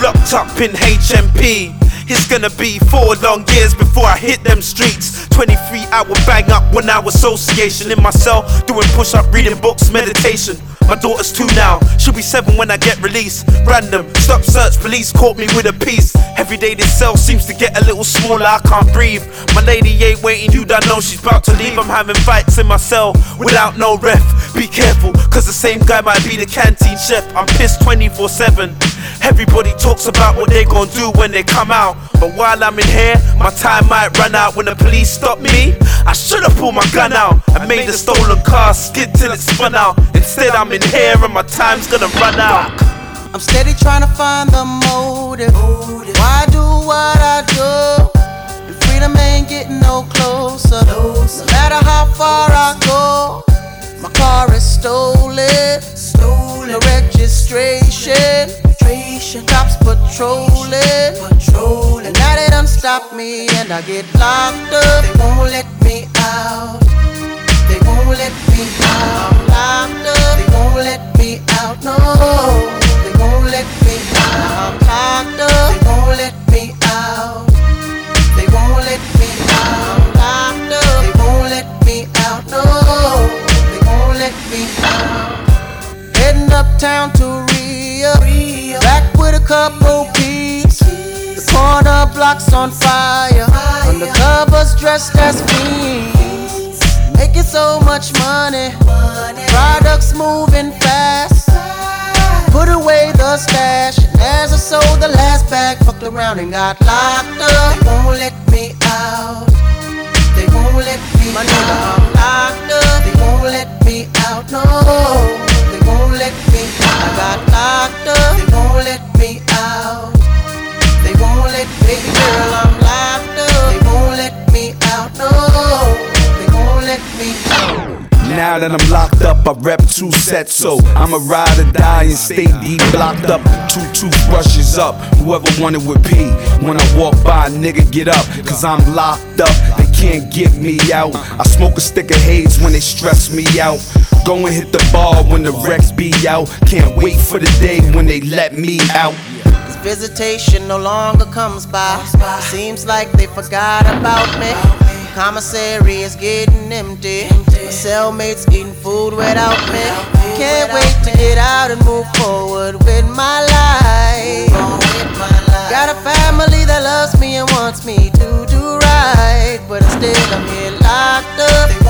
locked up in HMP. It's gonna be 4 long years before I hit them streets. 23-hour bang up, 1 hour association. In my cell, doing push-up, reading books, meditation. My daughter's 2 now, she'll be 7 when I get released. Random, stop search, police caught me with a piece. Every day this cell seems to get a little smaller, I can't breathe. My lady ain't waiting, you don't know she's about to leave. I'm having fights in my cell without no ref. Be careful, cause the same guy might be the canteen chef. I'm pissed 24/7. Everybody talks about what they gon' do when they come out. But while I'm in here, my time might run out. When the police stop me, I should've pulled my gun out and made the stolen car skid till it spun out. Instead I'm in here and my time's gonna run out. I'm steady trying to find the motive. Why do what I do? And freedom ain't getting no closer. No matter how far I go, my car is stolen. No registration. Cops patrolling. And now they done stop me and I get locked up. They won't let me out. They won't let me out. I'm locked up. They won't let me out. No, they won't let me out. I'm locked up. They won't let me out. They won't let me out. I'm locked up. They won't let me out. No, they won't let me out. Heading uptown to Rio. Back with a couple peeps. The corner block's on fire. Undercovers dressed as fiends. Making so much money. Products moving fast. Put away the stash. And as I sold the last bag, fucked around and got locked up. They won't let me out. They won't let me out. My nigga, I'm locked up. They won't let me out. No, they won't let me out. I got locked up. They won't let me out. They won't let me, baby girl, I'm locked up. They won't let me out. No, they won't let me out. Now that I'm locked up, I rep 2 sets, so I'ma ride or die and stay deep blocked up. 2 toothbrushes up, whoever wanted with P. When I walk by, nigga get up, cause I'm locked up. They can't get me out. I smoke a stick of haze when they stress me out. Go and hit the bar when the Rex be out. Can't wait for the day when they let me out. Visitation no longer comes by. Seems like they forgot about me. Commissary is getting empty. My cellmates eating food without me. Can't wait to get out and move forward with my life. Got a family that loves me and wants me to do right, but instead I'm here locked up.